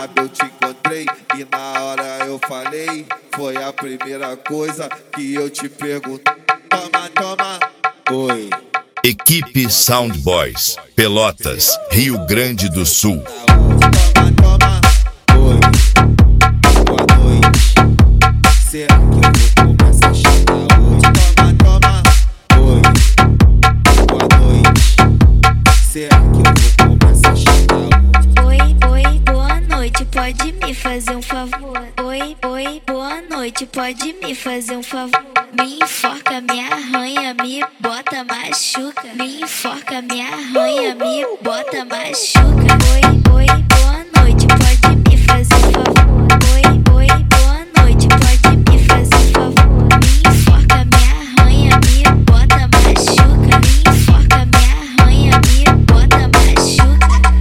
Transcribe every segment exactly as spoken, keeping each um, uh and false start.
sabe, eu te encontrei e na hora eu falei. Foi a primeira coisa que eu te perguntei. Toma, toma, oi. Equipe Sound Boys, Pelotas, Rio Grande do Sul. Toma, toma, oi. Boa noite. Será que eu vou começar a chegar hoje? Toma, toma, oi. Boa noite. Será que eu vou começar a chegar hoje? Oi, oi, boa noite, pode me fazer um favor? Oi, oi, boa noite, pode me fazer um favor? Me enforca, me arranha, me bota, machuca. Me enforca, me arranha, me bota, machuca. Oi, oi, boa noite, pode me fazer um favor? Oi, oi, boa noite, pode me fazer um favor? Me enforca, me arranha, me bota, machuca. Me enforca, me arranha, me bota, machuca.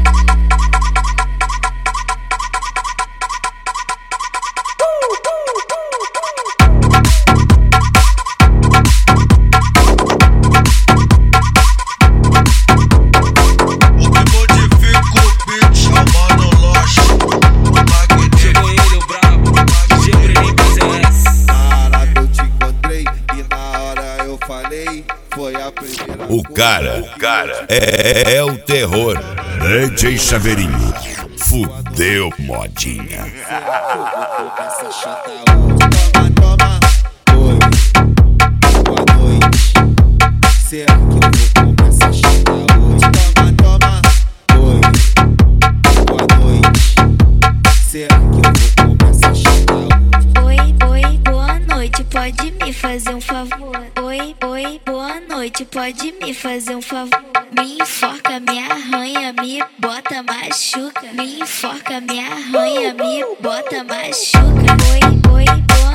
Foi a primeira. O cara, o cara é, é o terror. D J Chaveirinho, fudeu modinha. Toma, toma, oi. Boa noite. Será que eu vou começar a chegar hoje? Toma, toma, oi. Boa noite. Será que eu vou começar a chegar hoje? Oi, oi, boa noite, pode me fazer um favor? Oi, oi, boa noite, pode me fazer um favor? Me enforca, me arranha, me bota, machuca. Me enforca, me arranha, me bota, machuca. Oi, oi, boa